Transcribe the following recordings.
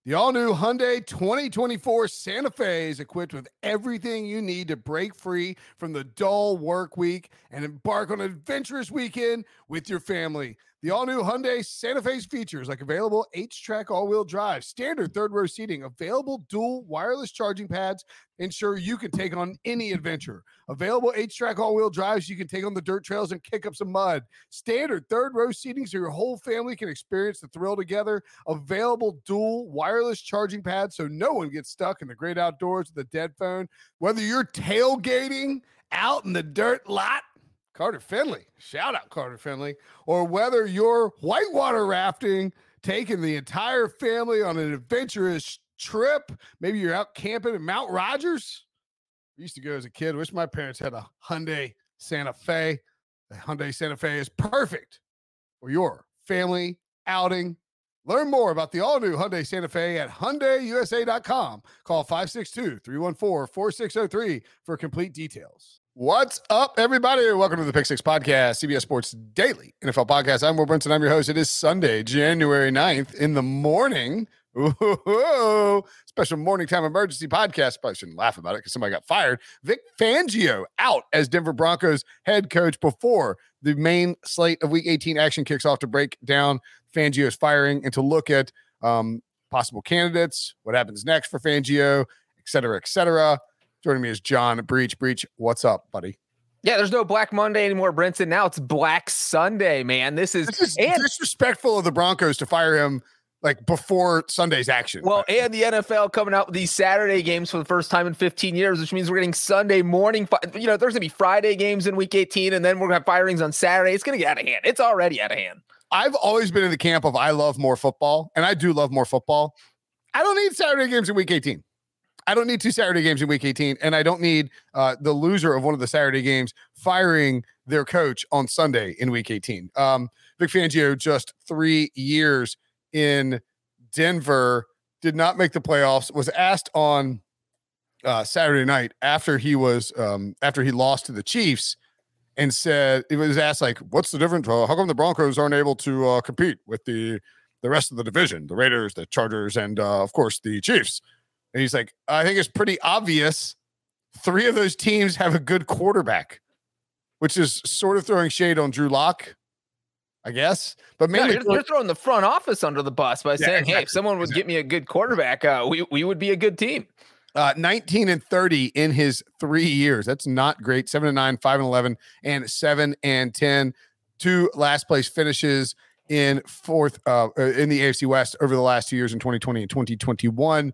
The all-new Hyundai 2024 Santa Fe is equipped with everything you need to break free from the dull work week and embark on an adventurous weekend with your family. The all-new Hyundai Santa Fe's features like available H-Track all-wheel drive, standard third-row seating, available dual wireless charging pads, ensure you can take on any adventure. Available H-Track all-wheel drives, you can take on the dirt trails and kick up some mud. Standard third-row seating so your whole family can experience the thrill together. Available dual wireless charging pads so no one gets stuck in the great outdoors with a dead phone. Whether you're tailgating out in the dirt lot, Carter Finley, shout out Carter Finley, or whether you're whitewater rafting, taking the entire family on an adventurous trip, maybe you're out camping in Mount Rogers. I used to go as a kid. Wish my parents had a Hyundai Santa Fe. The Hyundai Santa Fe is perfect for your family outing. Learn more about the all-new Hyundai Santa Fe at HyundaiUSA.com. Call 562-314-4603 for complete details. What's up, everybody? Welcome to the Pick Six Podcast, CBS Sports Daily NFL Podcast. I'm Will Brinson. I'm your host. It is Sunday, January 9th in the morning. Ooh, special morning time emergency podcast. Probably shouldn't laugh about it because somebody got fired. Vic Fangio out as Denver Broncos head coach before the main slate of Week 18 action kicks off to break down Fangio's firing and to look at possible candidates, what happens next for Fangio, et cetera, et cetera. Joining me is John Breach. Breach, what's up, buddy? Yeah, there's no Black Monday anymore, Brinson. Now it's Black Sunday, man. This is disrespectful of the Broncos to fire him like before Sunday's action. Well, and the NFL coming out with these Saturday games for the first time in 15 years, which means we're getting Sunday morning. There's going to be Friday games in Week 18, and then we're going to have firings on Saturday. It's going to get out of hand. It's already out of hand. I've always been in the camp of I love more football, and I do love more football. I don't need Saturday games in Week 18. I don't need 2 Saturday games in Week 18, and I don't need the loser of one of the Saturday games firing their coach on Sunday in Week 18. Vic Fangio, just 3 years in Denver, did not make the playoffs, was asked on Saturday night after he lost to the Chiefs, and said, it was asked, like, what's the difference? How come the Broncos aren't able to compete with the rest of the division, the Raiders, the Chargers, and of course the Chiefs? And he's like, I think it's pretty obvious 3 of those teams have a good quarterback, which is sort of throwing shade on Drew Lock, I guess. But mainly you're throwing the front office under the bus by saying, exactly. Hey, if someone would get me a good quarterback, we would be a good team. 19-30 in his 3 years. That's not great. 7-9, 5-11, and 7-10. 2 last place finishes in fourth in the AFC West over the last 2 years in 2020 and 2021.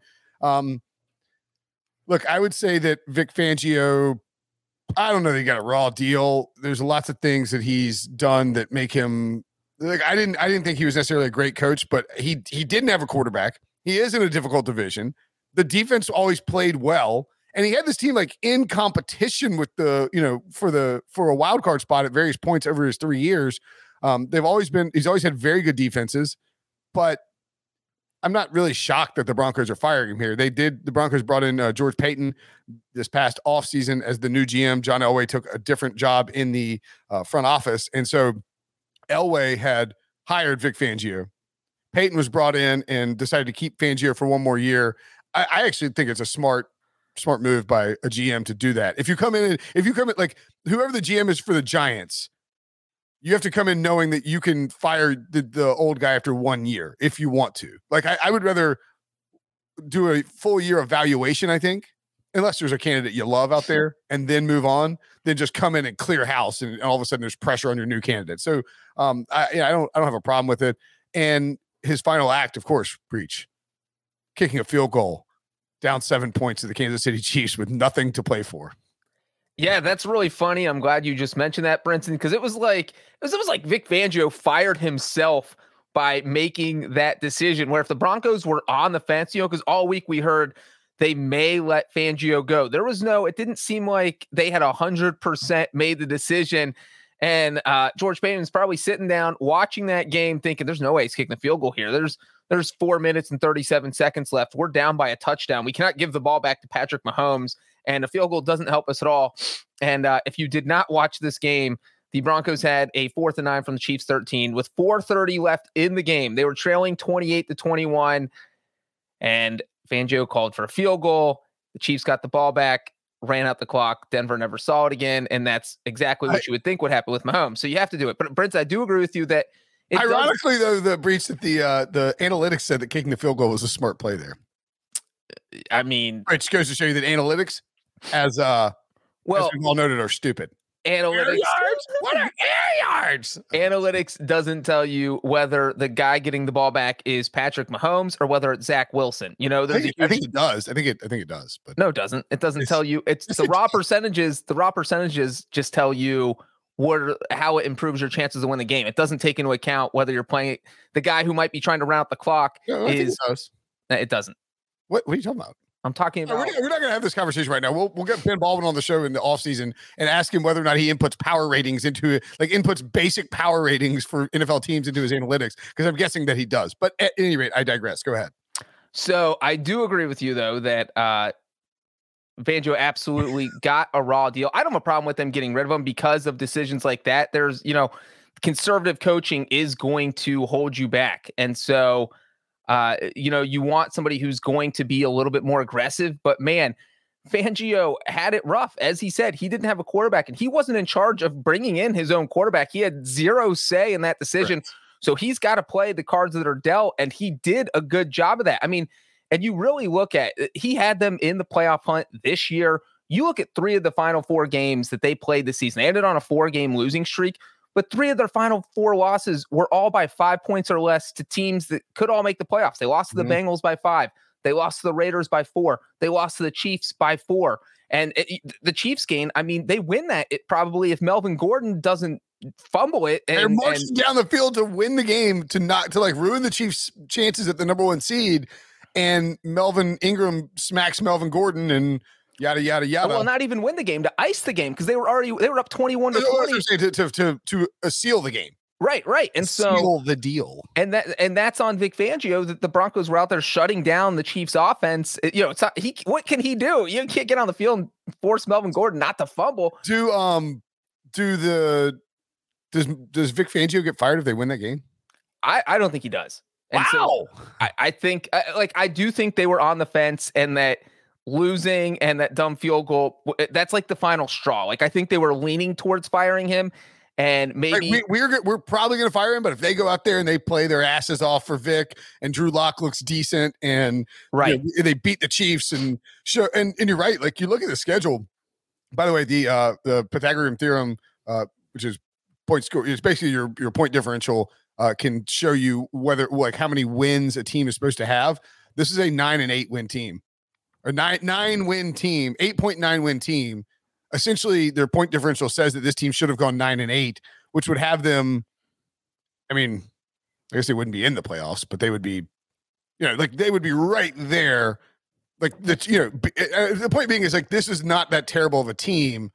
Look, I would say that Vic Fangio, I don't know that he got a raw deal. There's lots of things that he's done that make him like, I didn't think he was necessarily a great coach, but he didn't have a quarterback. He is in a difficult division. The defense always played well, and he had this team like in competition with for a wild card spot at various points over his 3 years. He's always had very good defenses, but I'm not really shocked that the Broncos are firing him here. The Broncos brought in George Paton this past offseason as the new GM. John Elway took a different job in the front office. And so Elway had hired Vic Fangio. Paton was brought in and decided to keep Fangio for 1 more year. I actually think it's a smart move by a GM to do that. If you come in like whoever the GM is for the Giants, you have to come in knowing that you can fire the old guy after 1 year if you want to. Like, I would rather do a full year evaluation, I think, unless there's a candidate you love out there, and then move on, than just come in and clear house and all of a sudden there's pressure on your new candidate. So I don't have a problem with it. And his final act, of course, Breach, kicking a field goal down 7 points to the Kansas City Chiefs with nothing to play for. Yeah, that's really funny. I'm glad you just mentioned that, Brinson, because it was like Vic Fangio fired himself by making that decision. Where if the Broncos were on the fence, because all week we heard they may let Fangio go. It didn't seem like they had 100% made the decision. And George Paton's probably sitting down watching that game thinking, there's no way he's kicking the field goal here. There's 4 minutes and 37 seconds left. We're down by a touchdown. We cannot give the ball back to Patrick Mahomes. And a field goal doesn't help us at all. And if you did not watch this game, the Broncos had a 4th and 9 from the Chiefs 13 with 4:30 left in the game. They were trailing 28-21. And Fangio called for a field goal. The Chiefs got the ball back, ran out the clock. Denver never saw it again. And that's exactly what you would think would happen with Mahomes. So you have to do it. But Brent, I do agree with you that ironically, though, the breach that the analytics said that kicking the field goal was a smart play there. I mean, it goes to show you that analytics, as we've all noted, are stupid. Analytics. Air yards? What are air yards? Analytics doesn't tell you whether the guy getting the ball back is Patrick Mahomes or whether it's Zach Wilson. You know, I think it does. I think it does. But no, it doesn't. It doesn't tell you. It's the raw percentages. The raw percentages just tell you how it improves your chances to win the game. It doesn't take into account whether you're playing the guy who might be trying to round out the clock. No, it does. It doesn't. What are you talking about? I'm talking about. We're not going to have this conversation right now. We'll get Ben Baldwin on the show in the offseason and ask him whether or not he inputs power ratings inputs basic power ratings for NFL teams into his analytics, because I'm guessing that he does. But at any rate, I digress. Go ahead. So I do agree with you, though, that Fangio absolutely got a raw deal. I don't have a problem with them getting rid of him because of decisions like that. There's, conservative coaching is going to hold you back. And so, you want somebody who's going to be a little bit more aggressive, but man, Fangio had it rough. As he said, he didn't have a quarterback and he wasn't in charge of bringing in his own quarterback. He had zero say in that decision. Right. So he's got to play the cards that are dealt, and he did a good job of that. I mean, and you really look at, he had them in the playoff hunt this year. You look at 3 of the final 4 games that they played this season. They ended on a 4-game losing streak, but 3 of their final 4 losses were all by 5 points or less to teams that could all make the playoffs. They lost to the Bengals by 5. They lost to the Raiders by 4. They lost to the Chiefs by 4. And the Chiefs game, I mean, they win that probably if Melvin Gordon doesn't fumble it. They're marching down the field to win the game, to ruin the Chiefs' chances at the number 1 seed. And Melvin Ingram smacks Melvin Gordon and yada, yada, yada. Well, not even win the game, to ice the game, because they were up 21-20. To seal the game. Right. And so seal the deal. And that's on Vic Fangio, that the Broncos were out there shutting down the Chiefs offense. It's not, what can he do? You can't get on the field and force Melvin Gordon not to fumble. Does Vic Fangio get fired if they win that game? I don't think he does. And wow. So I think I do think they were on the fence, and that losing and that dumb field goal, that's like the final straw. Like, I think they were leaning towards firing him, and maybe we're probably going to fire him. But if they go out there and they play their asses off for Vic, and Drew Lock looks decent, and they beat the Chiefs, and you're right. Like, you look at the schedule. By the way, the Pythagorean theorem, which is point score, it's basically your point differential, can show you whether how many wins a team is supposed to have. This is a 9-8 win team. A 9 win team, 8.9 win team. Essentially, their point differential says that this team should have gone 9-8, which would have them. I mean, I guess they wouldn't be in the playoffs, but they would be, they would be right there. Like, the point being is, this is not that terrible of a team,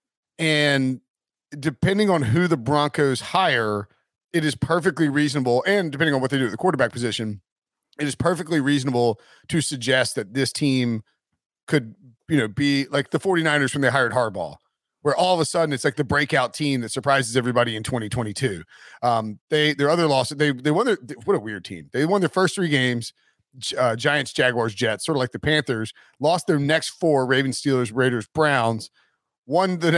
and depending on who the Broncos hire, it is perfectly reasonable, and depending on what they do at the quarterback position, it is perfectly reasonable to suggest that this team could, be like the 49ers when they hired Harbaugh, where all of a sudden it's like the breakout team that surprises everybody in 2022. Their other losses, they won what a weird team. They won their first 3 games, Giants, Jaguars, Jets, sort of like the Panthers, lost their next 4, Ravens, Steelers, Raiders, Browns, won 3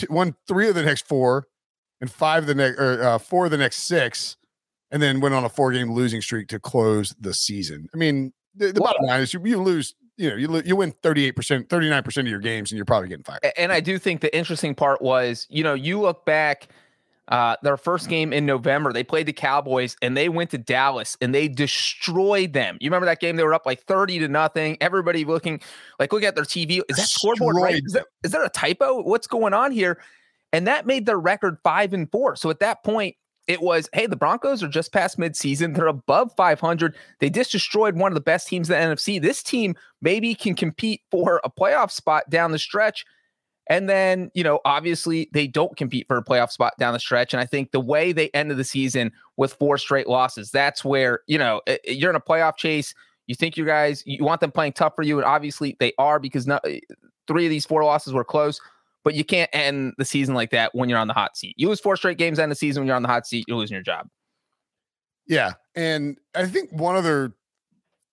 of the next 4, and 4 of the next 6, and then went on a 4-game losing streak to close the season. I mean, the bottom line is you lose, you win 38%, 39% of your games, and you're probably getting fired. And I do think the interesting part was, you look back, their first game in November, they played the Cowboys, and they went to Dallas and they destroyed them. You remember that game? They were up like 30-0. Everybody look at their TV. Is that scoreboard right? Is there a typo? What's going on here? And that made their record 5-4. So at that point, it was, hey, the Broncos are just past midseason. They're above 500. They just destroyed one of the best teams in the NFC. This team maybe can compete for a playoff spot down the stretch. And then, obviously they don't compete for a playoff spot down the stretch. And I think the way they ended the season with 4 straight losses, that's where, you're in a playoff chase. You think you want them playing tough for you. And obviously they are, because 3 of these 4 losses were close. But you can't end the season like that when you're on the hot seat. You lose 4 straight games end the season when you're on the hot seat, you're losing your job. Yeah. And I think one other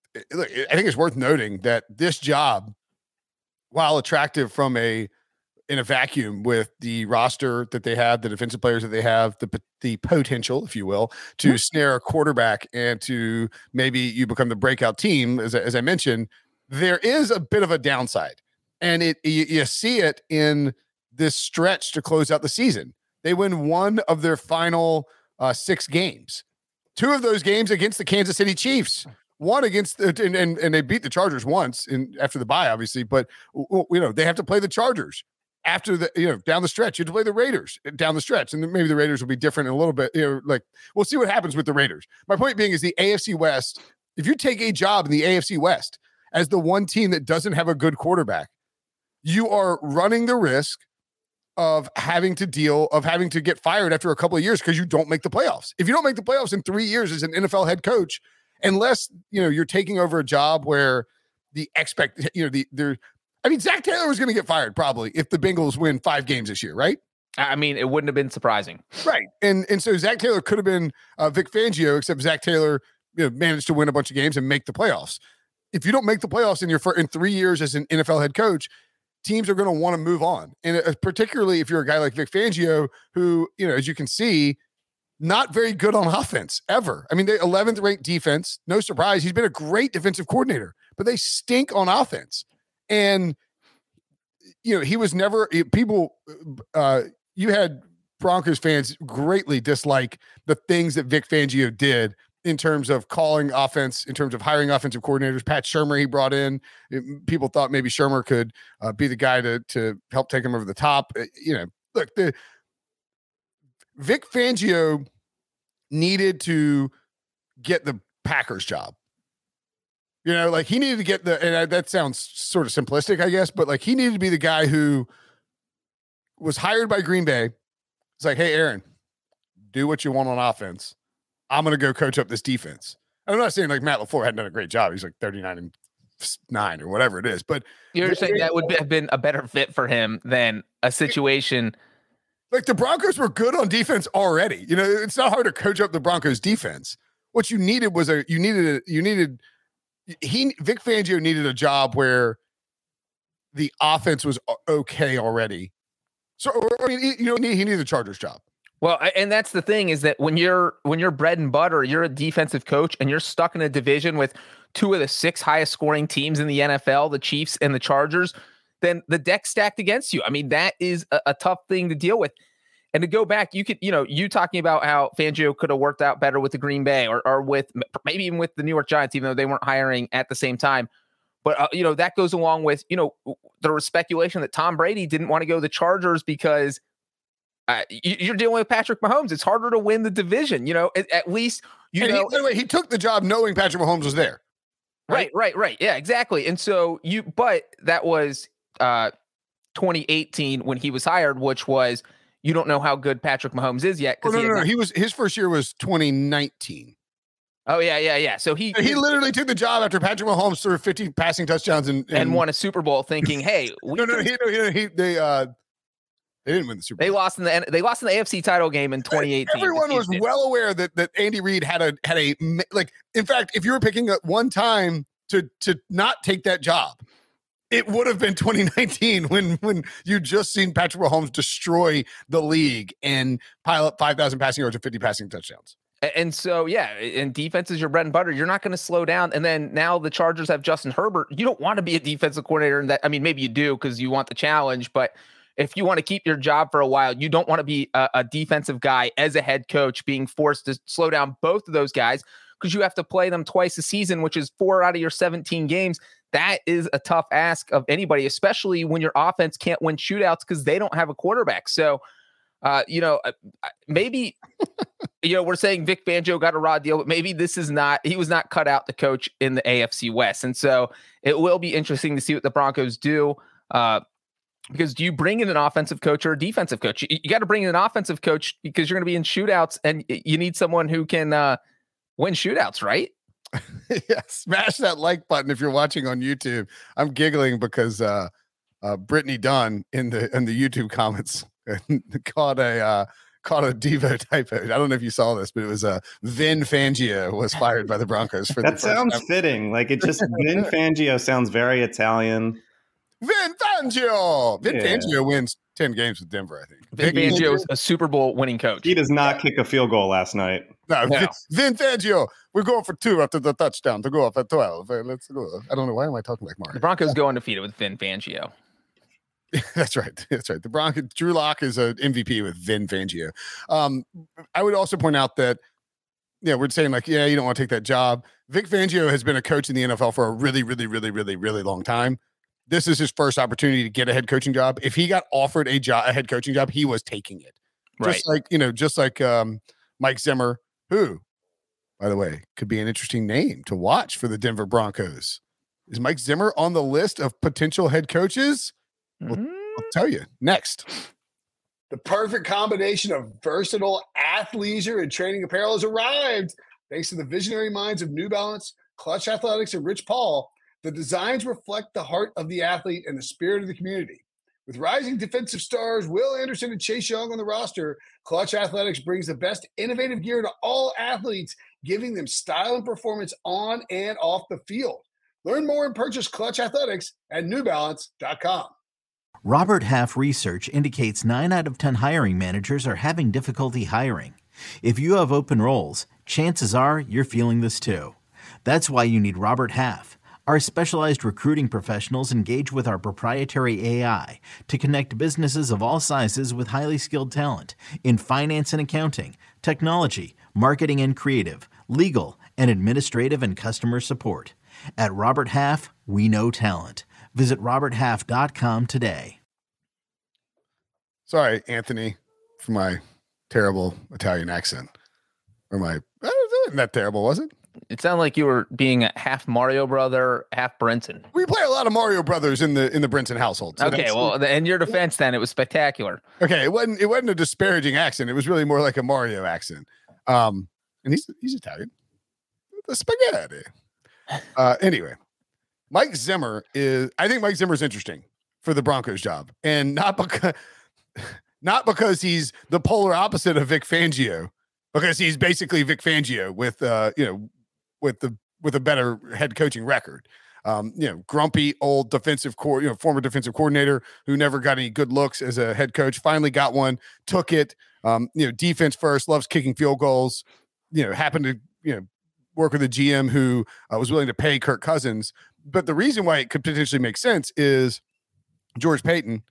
look, I think it's worth noting that this job, while attractive in a vacuum with the roster that they have, the defensive players that they have, the potential, if you will, to snare a quarterback and to maybe you become the breakout team, as I mentioned, there is a bit of a downside. And you see it in this stretch to close out the season. They win one of their final 6 games. 2 of those games against the Kansas City Chiefs. One against and they beat the Chargers once after the bye, obviously, but they have to play the Chargers after down the stretch. You have to play the Raiders down the stretch, and maybe the Raiders will be different in a little bit. We'll see what happens with the Raiders. My point being is the AFC West. If you take a job in the AFC West as the one team that doesn't have a good quarterback, you are running the risk of having to get fired after a couple of years because you don't make the playoffs. If you don't make the playoffs in 3 years as an NFL head coach, unless you're taking over a job where Zach Taylor was going to get fired probably if the Bengals win 5 games this year, right? I mean, it wouldn't have been surprising, right? And so Zach Taylor could have been Vic Fangio, except Zach Taylor managed to win a bunch of games and make the playoffs. If you don't make the playoffs in 3 years as an NFL head coach, teams are going to want to move on, and particularly if you're a guy like Vic Fangio, who as you can see, not very good on offense ever. I mean, they 11th ranked defense. No surprise. He's been a great defensive coordinator, but they stink on offense. And, he was never people. You had Broncos fans greatly dislike the things that Vic Fangio did in terms of calling offense, in terms of hiring offensive coordinators. Pat Shurmur, he brought in. People thought maybe Shurmur could be the guy to help take him over the top. Look, Vic Fangio needed to get the Packers job. He needed to get and that sounds sort of simplistic, I guess, but he needed to be the guy who was hired by Green Bay. It's like, hey, Aaron, do what you want on offense. I'm going to go coach up this defense. I'm not saying Matt LaFleur hadn't done a great job. He's 39-9 or whatever it is, but you're saying that would have been a better fit for him than a situation. The Broncos were good on defense already. It's not hard to coach up the Broncos defense. What you needed was Vic Fangio needed a job where the offense was okay already. So, he needed a Chargers job. Well, and that's the thing is that when you're bread and butter, you're a defensive coach and you're stuck in a division with 2 of the 6 highest scoring teams in the NFL, the Chiefs and the Chargers, then the deck's stacked against you. I mean, that is a tough thing to deal with. And to go back, you could, you talking about how Fangio could have worked out better with the Green Bay or with maybe even with the New York Giants, even though they weren't hiring at the same time. But, that goes along with, there was speculation that Tom Brady didn't want to go to the Chargers because you're dealing with Patrick Mahomes. It's harder to win the division, at least, by the way, he took the job knowing Patrick Mahomes was there. Right. Yeah, exactly. And so but that was 2018 when he was hired, which was, you don't know how good Patrick Mahomes is yet. No. His first year was 2019. Oh yeah. So he literally took the job after Patrick Mahomes threw 50 passing touchdowns and won a Super Bowl, thinking, "Hey, they didn't win the Super Bowl. They lost in the AFC title game in 2018. Everyone was well aware that Andy Reid had a in fact, if you were picking up one time to not take that job, it would have been 2019 when you just seen Patrick Mahomes destroy the league and pile up 5,000 passing yards and 50 passing touchdowns. And so, and defense is your bread and butter. You're not going to slow down. And then now the Chargers have Justin Herbert. You don't want to be a defensive coordinator. Maybe you do because you want the challenge. But if you want to keep your job for a while, you don't want to be a defensive guy as a head coach being forced to slow down both of those guys because you have to play them twice a season, which is 4 out of your 17 games. That is a tough ask of anybody, especially when your offense can't win shootouts because they don't have a quarterback. So, maybe, we're saying Vic Fangio got a raw deal, but maybe he was not cut out to coach in the AFC West. And so it will be interesting to see what the Broncos do. Because do you bring in an offensive coach or a defensive coach? You got to bring in an offensive coach because you're going to be in shootouts and you need someone who can win shootouts, right? Yeah, smash that like button if you're watching on YouTube. I'm giggling because Brittany Dunn in the YouTube comments caught caught a Devo typo. I don't know if you saw this, but it was Vin Fangio was fired by the Broncos for that sounds fitting. Like it just Vin Fangio sounds very Italian. Vin Fangio. Vin Fangio wins 10 games with Denver, I think. Vin Fangio is a Super Bowl winning coach. He does not kick a field goal last night. No. Vin Fangio. We're going for 2 after the touchdown to go up at 12. Let's go. I don't know. Why am I talking like Mario? The Broncos go undefeated with Vin Fangio. That's right. That's right. The Broncos, Drew Lock is an MVP with Vin Fangio. I would also point out that, we're saying like, you don't want to take that job. Vic Fangio has been a coach in the NFL for a really, really, really, really, really long time. This is his first opportunity to get a head coaching job. If he got offered a head coaching job, he was taking it. Just like Mike Zimmer, who, by the way, could be an interesting name to watch for the Denver Broncos. Is Mike Zimmer on the list of potential head coaches? I'll tell you next. The perfect combination of versatile athleisure and training apparel has arrived. Thanks to the visionary minds of New Balance, Clutch Athletics, and Rich Paul, the designs reflect the heart of the athlete and the spirit of the community. With rising defensive stars Will Anderson and Chase Young on the roster, Clutch Athletics brings the best innovative gear to all athletes, giving them style and performance on and off the field. Learn more and purchase Clutch Athletics at newbalance.com. Robert Half research indicates 9 out of 10 hiring managers are having difficulty hiring. If you have open roles, chances are you're feeling this too. That's why you need Robert Half. Our specialized recruiting professionals engage with our proprietary AI to connect businesses of all sizes with highly skilled talent in finance and accounting, technology, marketing and creative, legal, and administrative and customer support. At Robert Half, we know talent. Visit roberthalf.com today. Sorry, Anthony, for my terrible Italian accent. Wasn't that terrible, was it? It sounded like you were being a half Mario brother, half Brinson. We play a lot of Mario brothers in the Brinson household. So okay, well, in your defense, then it was spectacular. Okay, it wasn't a disparaging accent. It was really more like a Mario accent. And he's Italian. The spaghetti. Anyway, I think Mike Zimmer is interesting for the Broncos job, and not because he's the polar opposite of Vic Fangio, because he's basically Vic Fangio with a better head coaching record. Grumpy old former defensive coordinator who never got any good looks as a head coach, finally got one, took it. Defense first, loves kicking field goals. Happened to work with a GM who was willing to pay Kirk Cousins. But the reason why it could potentially make sense is George Paton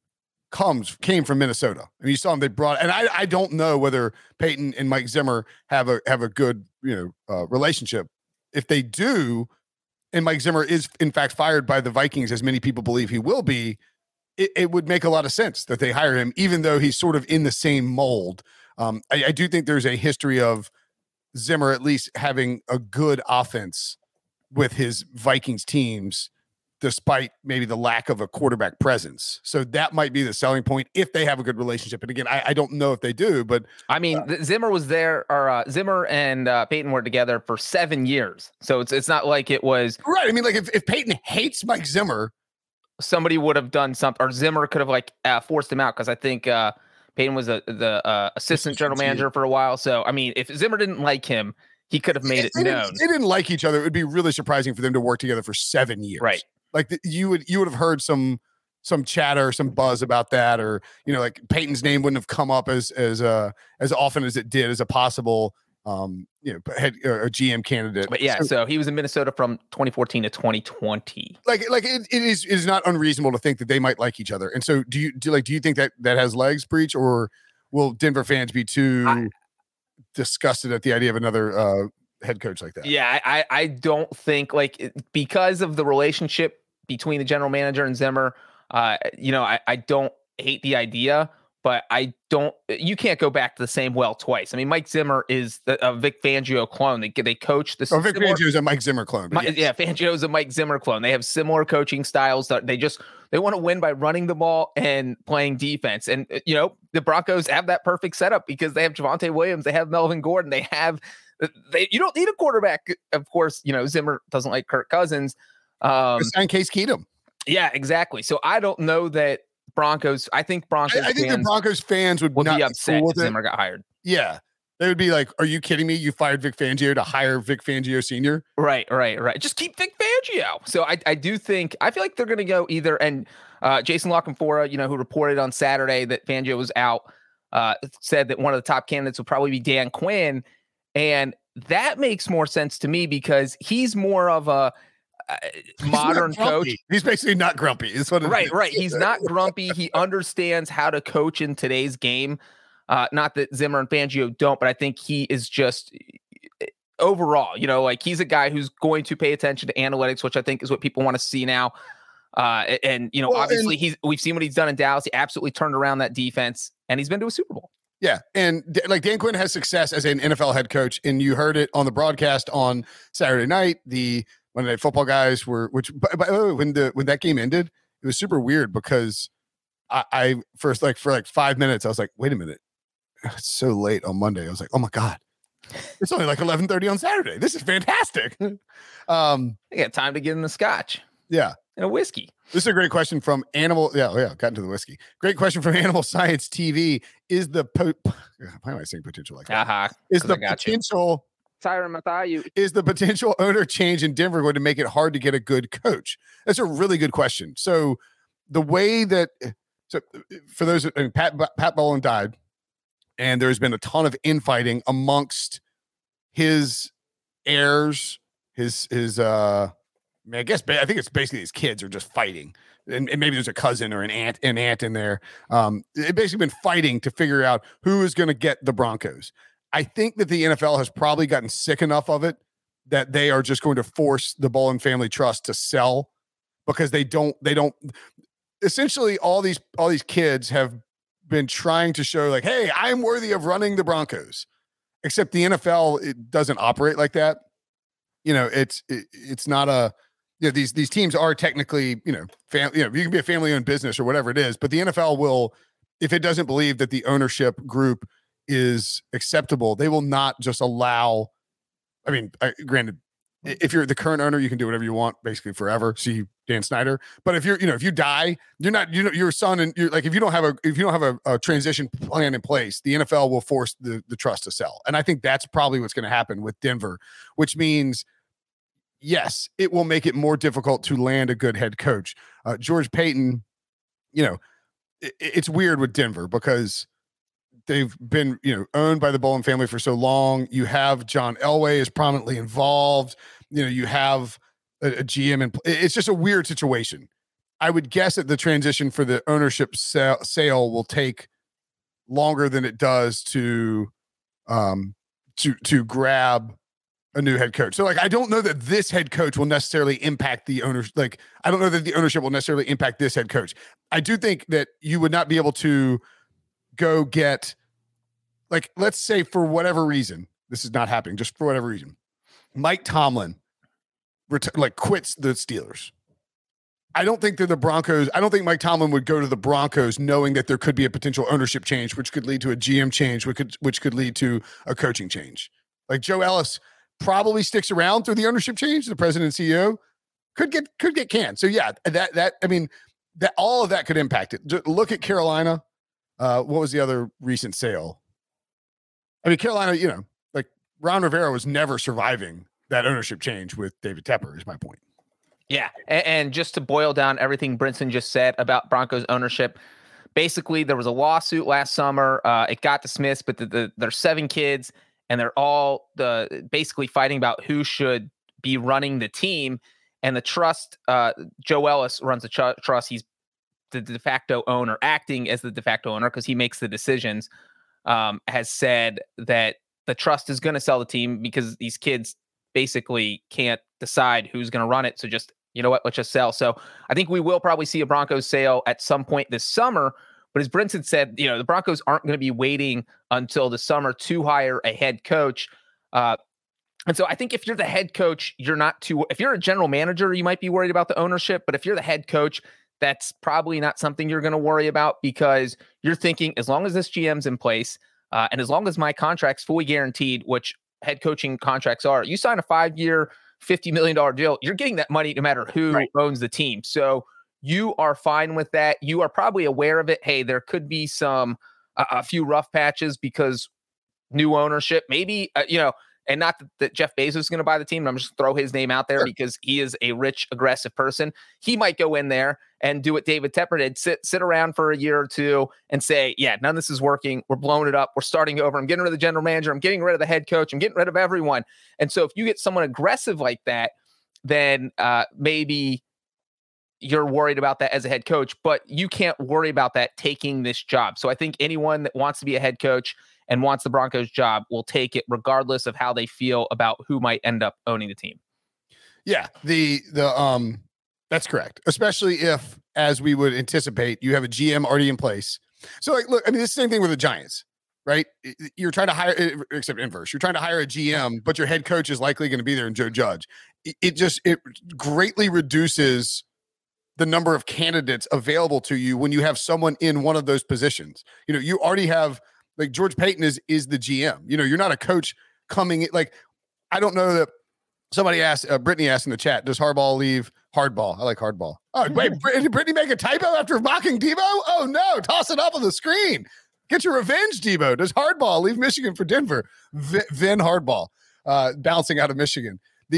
came from Minnesota. And you saw him, they brought, and I don't know whether Paton and Mike Zimmer have a good, relationship. If they do, and Mike Zimmer is in fact fired by the Vikings, as many people believe he will be, it would make a lot of sense that they hire him, even though he's sort of in the same mold. I do think there's a history of Zimmer at least having a good offense with his Vikings teams, despite maybe the lack of a quarterback presence. So that might be the selling point if they have a good relationship. And again, I don't know if they do, but I mean, Zimmer was there, or Zimmer and Paton were together for 7 years. So it's not like it was right. I mean, like if Paton hates Mike Zimmer, somebody would have done something, or Zimmer could have forced him out. Cause I think Paton was the assistant general manager for a while. So, I mean, if Zimmer didn't like him, he could have made it known. They didn't like each other. It would be really surprising for them to work together for 7 years. Right. Like you would have heard some chatter, some buzz about that, or like Peyton's name wouldn't have come up as often as it did as a possible head or GM candidate. But yeah, so he was in Minnesota from 2014 to 2020. Like it is not unreasonable to think that they might like each other. And so do you think that has legs, Breach, or will Denver fans be too disgusted at the idea of another head coach like that? Yeah, I don't think because of the relationship between the general manager and Zimmer, I don't hate the idea, but you can't go back to the same well twice. I mean, Mike Zimmer is a Vic Fangio clone. They coach the Vic Fangio is a Mike Zimmer clone. Yes. Yeah, Fangio is a Mike Zimmer clone. They have similar coaching styles. That they want to win by running the ball and playing defense. And the Broncos have that perfect setup because they have Javonte Williams, they have Melvin Gordon, you don't need a quarterback. Of course, Zimmer doesn't like Kirk Cousins. Sign Case Keenum. Yeah, exactly. So I don't know that Broncos. I think Broncos. I think the Broncos fans would not be upset cool if Zimmer got hired. Yeah. They would be like, are you kidding me? You fired Vic Fangio to hire Vic Fangio Sr.? Right. Just keep Vic Fangio. So I do think, I feel like they're going to go either, and Jason Lockenfora, who reported on Saturday that Fangio was out, said that one of the top candidates would probably be Dan Quinn. And that makes more sense to me because he's more of a modern coach. He's basically not grumpy. Is what it is. Right. He's not grumpy. He understands how to coach in today's game. Not that Zimmer and Fangio don't, but I think he is just overall, he's a guy who's going to pay attention to analytics, which I think is what people want to see now. Obviously we've seen what he's done in Dallas. He absolutely turned around that defense and he's been to a Super Bowl. Yeah. And like Dan Quinn has success as an NFL head coach. And you heard it on the broadcast on Saturday night. The Monday Night Football guys were, which by the way, when that game ended, it was super weird because I first, for 5 minutes, I was like, wait a minute. It's so late on Monday. I was like, oh my God, it's only 11:30 on Saturday. This is fantastic. I got time to get in the scotch. Yeah. And a whiskey. This is a great question from Animal. Yeah. Got into the whiskey. Great question from Animal Science TV. Why am I saying potential like that? Is the potential Tyrann Mathieu. Is the potential owner change in Denver going to make it hard to get a good coach? That's a really good question. So the way that, for those, Pat Bowlen died. And there's been a ton of infighting amongst his heirs, I think it's basically his kids are just fighting. And maybe there's a cousin or an aunt in there. They've basically been fighting to figure out who is going to get the Broncos. I think that the NFL has probably gotten sick enough of it that they are just going to force the Bowlen Family Trust to sell because they don't essentially all these kids have been trying to show hey, I'm worthy of running the Broncos, except the NFL, it doesn't operate like that. It's not these teams are technically, you can be a family owned business or whatever it is, but the NFL will, if it doesn't believe that the ownership group is acceptable, they will not just allow, granted, if you're the current owner, you can do whatever you want basically forever. See Dan Snyder. But if if you die, you're not, your son, and you're if you don't have a transition plan in place, the NFL will force the trust to sell. And I think that's probably what's going to happen with Denver, which means, yes, it will make it more difficult to land a good head coach. George Paton, it's weird with Denver because they've been, owned by the Bowlen family for so long. You have John Elway is prominently involved. You have a GM, and it's just a weird situation. I would guess that the transition for the ownership sale will take longer than it does to grab a new head coach. So I don't know that this head coach will necessarily impact the owners. I don't know that the ownership will necessarily impact this head coach. I do think that you would not be able to go get, let's say for whatever reason, this is not happening, just for whatever reason, Mike Tomlin quits the Steelers. I don't think that the Broncos, I don't think Mike Tomlin would go to the Broncos knowing that there could be a potential ownership change, which could lead to a GM change, which could lead to a coaching change. Joe Ellis probably sticks around through the ownership change. The president and CEO could get canned. So yeah, that all of that could impact it. Just look at Carolina. What was the other recent sale? Carolina, Ron Rivera was never surviving that ownership change with David Tepper is my point. Yeah. And just to boil down everything Brinson just said about Broncos ownership, basically there was a lawsuit last summer. It got dismissed, but there's 7 kids and they're all basically fighting about who should be running the team. And the trust, Joe Ellis runs the trust. He's the de facto owner, acting as the de facto owner because he makes the decisions, has said that the trust is going to sell the team because these kids basically can't decide who's going to run it. So just, let's just sell. So I think we will probably see a Broncos sale at some point this summer. But as Brinson said, the Broncos aren't going to be waiting until the summer to hire a head coach. And so I think if you're the head coach, if you're a general manager, you might be worried about the ownership. But if you're the head coach, that's probably not something you're going to worry about because you're thinking, as long as this GM's in place and as long as my contract's fully guaranteed, which head coaching contracts are, you sign a 5-year, $50 million deal, you're getting that money no matter who owns the team. So you are fine with that. You are probably aware of it. Hey, there could be a few rough patches because new ownership, maybe, and not that Jeff Bezos is going to buy the team. I'm just throw his name out there because he is a rich, aggressive person. He might go in there and do what David Tepper did, sit around for a year or two and say, yeah, none of this is working. We're blowing it up. We're starting over. I'm getting rid of the general manager. I'm getting rid of the head coach. I'm getting rid of everyone. And so if you get someone aggressive like that, then maybe you're worried about that as a head coach, but you can't worry about that taking this job. So I think anyone that wants to be a head coach and wants the Broncos job will take it regardless of how they feel about who might end up owning the team. Yeah, that's correct. Especially if, as we would anticipate, you have a GM already in place. So like, look, I mean, it's the same thing with the Giants, right? You're trying to hire, except inverse, you're trying to hire a GM, but your head coach is likely going to be there in Joe Judge. It greatly reduces the number of candidates available to you when you have someone in one of those positions. You already have, like, George Payton is the GM. You're not a coach coming in. Like, I don't know that somebody asked, Brittany asked in the chat, does Harbaugh leave hardball? I like hardball. Oh, wait, did Brittany make a typo after mocking Debo? Oh no, toss it up on the screen. Get your revenge, Debo. Does Harbaugh leave Michigan for Denver? Vin Hardball, bouncing out of Michigan.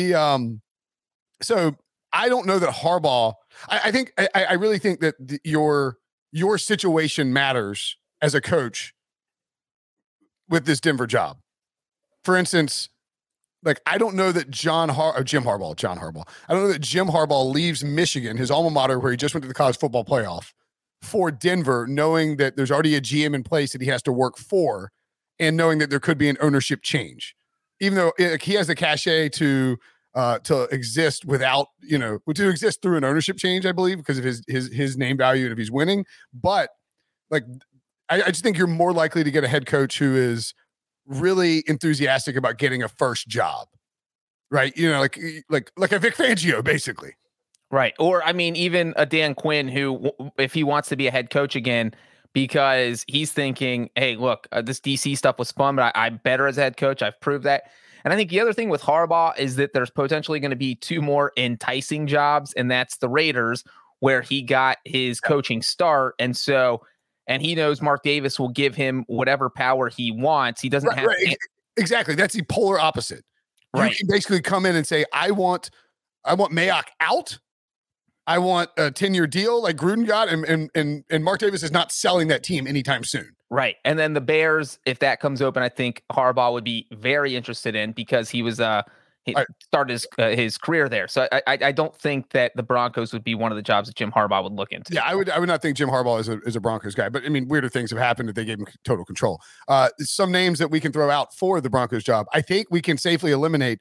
So I don't know that Harbaugh, I really think that your situation matters as a coach with this Denver job. For instance, like, I don't know that Jim Harbaugh. I don't know that Jim Harbaugh leaves Michigan, his alma mater, where he just went to the college football playoff, for Denver, knowing that there's already a GM in place that he has to work for, and knowing that there could be an ownership change, even though he has the cachet to exist without, to exist through an ownership change, I believe, because of his name value and if he's winning. But like, I just think you're more likely to get a head coach who is really enthusiastic about getting a first job, right? Like a Vic Fangio, basically. Right. Or, I mean, even a Dan Quinn, who, if he wants to be a head coach again, because he's thinking, hey, look, this DC stuff was fun, but I'm better as a head coach. I've proved that. And I think the other thing with Harbaugh is that there's potentially going to be two more enticing jobs, and that's the Raiders, where he got his coaching start. And he knows Mark Davis will give him whatever power he wants. He doesn't have exactly. That's the polar opposite. Right. You can basically come in and say, I want Mayock out. I want a 10-year deal like Gruden got, and Mark Davis is not selling that team anytime soon. Right. And then the Bears, if that comes open, I think Harbaugh would be very interested in, because he was he started his career there. So I don't think that the Broncos would be one of the jobs that Jim Harbaugh would look into. Yeah, I would not think Jim Harbaugh is a Broncos guy, but I mean, weirder things have happened that they gave him total control. Some names that we can throw out for the Broncos job. I think we can safely eliminate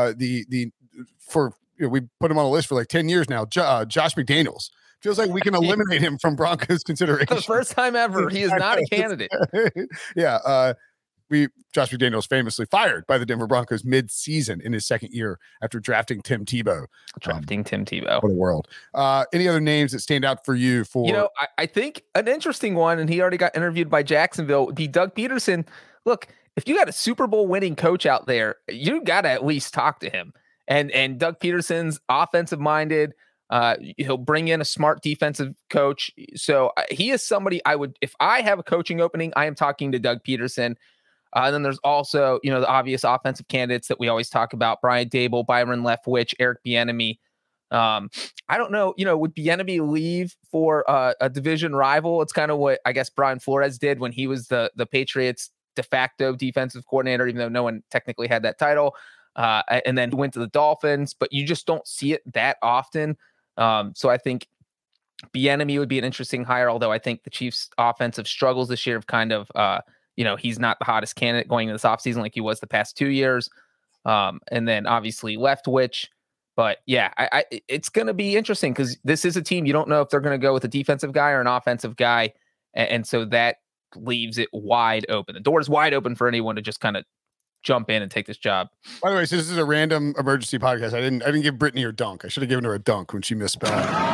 we put him on a list for like 10 years now. Josh McDaniels. Feels like we can eliminate him from Broncos consideration. The first time ever. He is not a candidate. Yeah. Josh McDaniels famously fired by the Denver Broncos mid-season in his second year after drafting Tim Tebow. What a world. Any other names that stand out for you? I think an interesting one, and he already got interviewed by Jacksonville, would be Doug Peterson. Look, if you got a Super Bowl winning coach out there, you got to at least talk to him. And Doug Peterson's offensive minded. He'll bring in a smart defensive coach. So he is somebody if I have a coaching opening, I am talking to Doug Peterson. And then there's also, the obvious offensive candidates that we always talk about: Brian Daboll, Byron Leftwich, Eric Bieniemy. I don't know, would Bieniemy leave for a division rival? It's kind of what I guess Brian Flores did when he was the Patriots de facto defensive coordinator, even though no one technically had that title. And then went to the Dolphins, but you just don't see it that often. So I think Bieniemy would be an interesting hire, although I think the Chiefs' offensive struggles this year have kind of, he's not the hottest candidate going into this offseason like he was the past 2 years. And then obviously Leftwich. But yeah, it's going to be interesting because this is a team you don't know if they're going to go with a defensive guy or an offensive guy. And so that leaves it wide open. The door is wide open for anyone to just kind of jump in and take this job. By the way, so this is a random emergency podcast. I didn't give Brittany her dunk. I should have given her a dunk when she misspelled.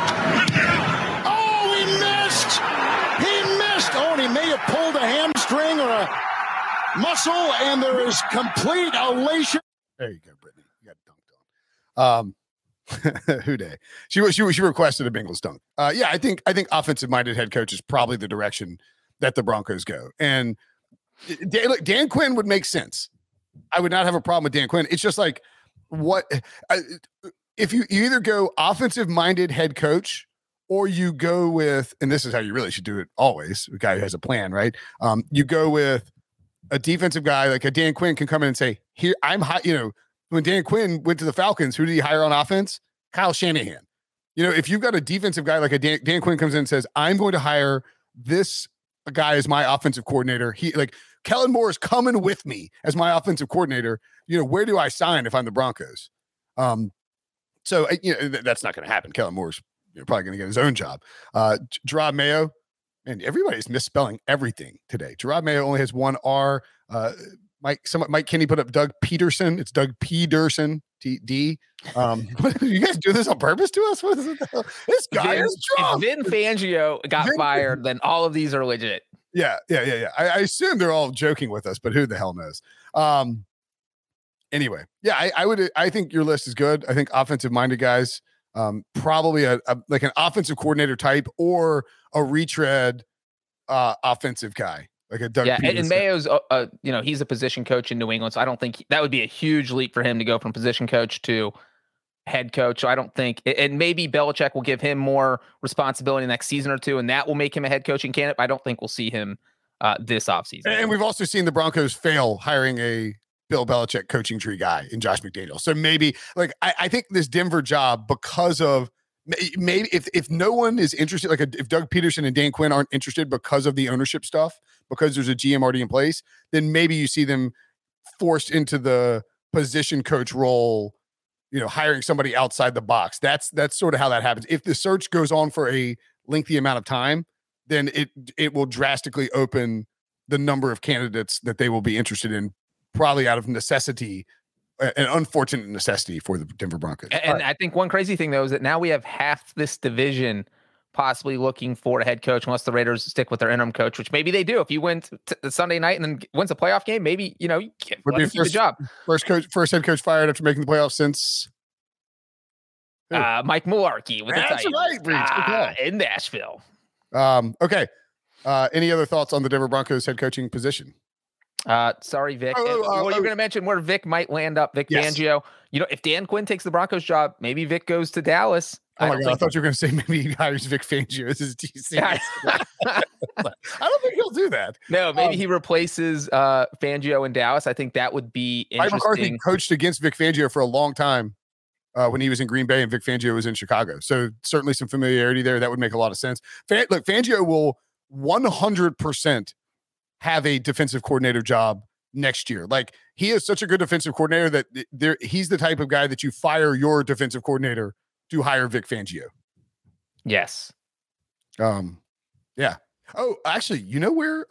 Oh, he missed! He missed! Oh, and he may have pulled a hamstring or a muscle, and there is complete elation. There you go, Brittany. You got dunked on. Who day? She requested a Bengals dunk. Yeah, I think offensive minded head coach is probably the direction that the Broncos go. And Dan Quinn would make sense. I would not have a problem with Dan Quinn. It's just like if you either go offensive minded head coach or you go with, and this is how you really should do it always, a guy who has a plan, right? You go with a defensive guy like a Dan Quinn can come in and say, here, I'm high. When Dan Quinn went to the Falcons, who did he hire on offense? Kyle Shanahan. If you've got a defensive guy like a Dan Quinn comes in and says, I'm going to hire this guy as my offensive coordinator. Kellen Moore is coming with me as my offensive coordinator. Where do I sign if I'm the Broncos? So that's not going to happen. Kellen Moore's probably going to get his own job. Jerod Mayo, and everybody's misspelling everything today. Jerod Mayo only has one R. Mike Kinney put up Doug Peterson. It's Doug Peterson. D. You guys do this on purpose to us? What is it? This guy is drunk. If Vin Fangio got fired, then all of these are legit. Yeah. I assume they're all joking with us, but who the hell knows? Anyway, yeah, I think your list is good. I think offensive-minded guys, probably like an offensive coordinator type or a retread offensive guy. Like a Doug Peterson. And Mayo's, he's a position coach in New England, so I don't think that would be a huge leap for him to go from position coach to head coach. So I don't think, and maybe Belichick will give him more responsibility next season or two, and that will make him a head coaching candidate. I don't think we'll see him this offseason. And we've also seen the Broncos fail hiring a Bill Belichick coaching tree guy in Josh McDaniels. So maybe, I think this Denver job, because of maybe if no one is interested, if Doug Peterson and Dan Quinn aren't interested because of the ownership stuff, because there's a GM already in place, then maybe you see them forced into the position coach role, hiring somebody outside the box. That's sort of how that happens. If the search goes on for a lengthy amount of time, then it will drastically open the number of candidates that they will be interested in, probably out of necessity, an unfortunate necessity for the Denver Broncos. And I think one crazy thing, though, is that now we have half this division possibly looking for a head coach, unless the Raiders stick with their interim coach, which maybe they do. If you win Sunday night and then wins a playoff game, maybe, you keep the job. First head coach fired after making the playoffs since Mike Mularkey with That's the Titans. right, in Nashville. Okay. Any other thoughts on the Denver Broncos head coaching position? Sorry, Vic. You're going to mention where Vic might land up. Vic Fangio. If Dan Quinn takes the Broncos job, maybe Vic goes to Dallas. Oh my God! I thought you were going to say maybe he hires Vic Fangio as his DC. I don't think he'll do that. No, maybe he replaces Fangio in Dallas. I think that would be interesting. Mike McCarthy coached against Vic Fangio for a long time when he was in Green Bay and Vic Fangio was in Chicago. So certainly some familiarity there. That would make a lot of sense. Look, Fangio will 100% have a defensive coordinator job next year. He is such a good defensive coordinator that he's the type of guy that you fire your defensive coordinator to hire Vic Fangio. Yes. Yeah. Oh, actually, where,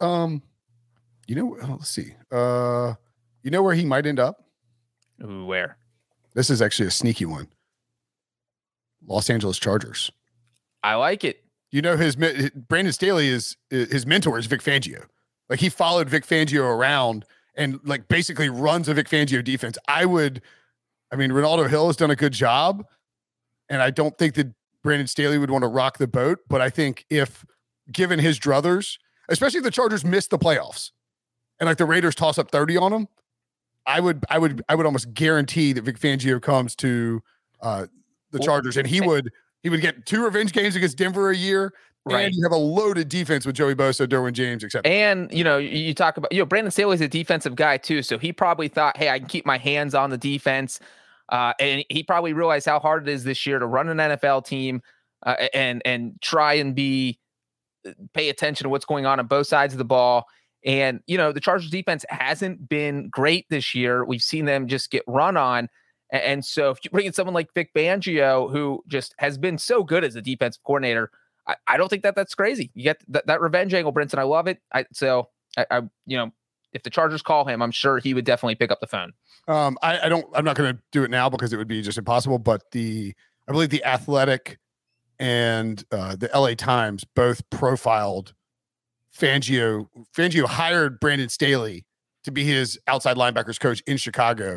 let's see. Where he might end up? Ooh, where? This is actually a sneaky one. Los Angeles Chargers. I like it. His Brandon Staley is his mentor is Vic Fangio. He followed Vic Fangio around and basically runs a Vic Fangio defense. Ronaldo Hill has done a good job, and I don't think that Brandon Staley would want to rock the boat. But I think if given his druthers, especially if the Chargers miss the playoffs and the Raiders toss up 30 on them, I would almost guarantee that Vic Fangio comes to the Chargers, and he would get 2 revenge games against Denver a year. Right. And you have a loaded defense with Joey Bosa, Derwin James, etc. And, you talk about, Brandon Staley's a defensive guy too. So he probably thought, hey, I can keep my hands on the defense. And he probably realized how hard it is this year to run an NFL team and try and pay attention to what's going on both sides of the ball. And, the Chargers defense hasn't been great this year. We've seen them just get run on. And so if you bring in someone like Vic Fangio, who just has been so good as a defensive coordinator, I don't think that's crazy. You get that revenge angle, Brinson. I love it. If the Chargers call him, I'm sure he would definitely pick up the phone. I'm not going to do it now because it would be just impossible. But I believe the Athletic and the LA Times both profiled Fangio. Fangio hired Brandon Staley to be his outside linebackers coach in Chicago.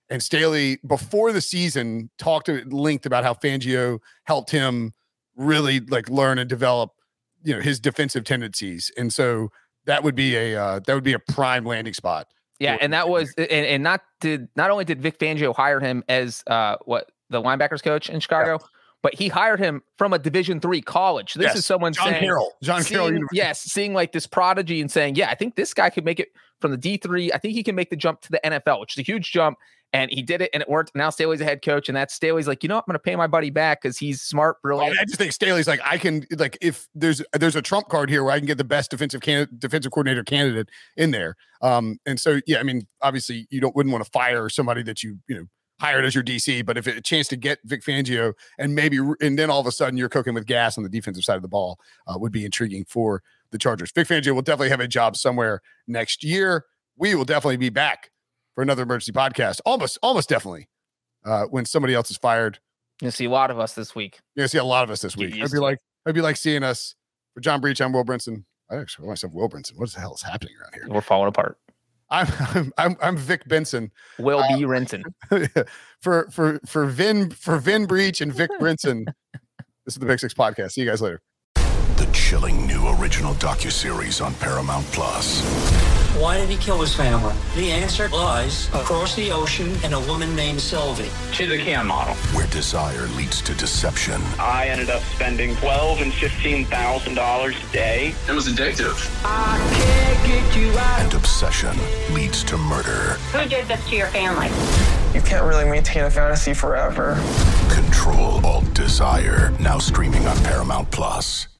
And Staley, before the season, talked at length about how Fangio helped him really like learn and develop, his defensive tendencies. And so that would be a prime landing spot. Yeah, and that was and not only did Vic Fangio hire him as the linebackers coach in Chicago, but he hired him from a Division III college. This is someone John Carroll. Yes, seeing like this prodigy and saying, yeah, I think this guy could make it from the D3. I think he can make the jump to the NFL, which is a huge jump. And he did it, and it worked. Now Staley's a head coach, and that's Staley's like, I'm going to pay my buddy back because he's smart, brilliant. I just think Staley's like, I can like if there's a trump card here where I can get the best defensive coordinator candidate in there. And so I mean, obviously you wouldn't want to fire somebody that you hired as your DC, but if it a chance to get Vic Fangio and then all of a sudden you're cooking with gas on the defensive side of the ball would be intriguing for the Chargers. Vic Fangio will definitely have a job somewhere next year. We will definitely be back for another emergency podcast. Almost definitely. When somebody else is fired. You'll see a lot of us this week. You'll see a lot of us this week. I'd be like seeing us. For John Breach, I'm Will Brinson. I actually call myself Will Brinson. What the hell is happening around here? We're falling apart. I'm Vic Benson. Will B. Renton. for Vin Breach and Vic Brinson. This is the Big Six Podcast. See you guys later. The chilling new original docuseries on Paramount Plus. Why did he kill his family? The answer lies across the ocean in a woman named Sylvie. She's a Ken model. Where desire leads to deception. I ended up spending $12,000 and $15,000 a day. It was addictive. I can't get you out. And obsession leads to murder. Who did this to your family? You can't really maintain a fantasy forever. Control Alt Desire. Now streaming on Paramount Plus.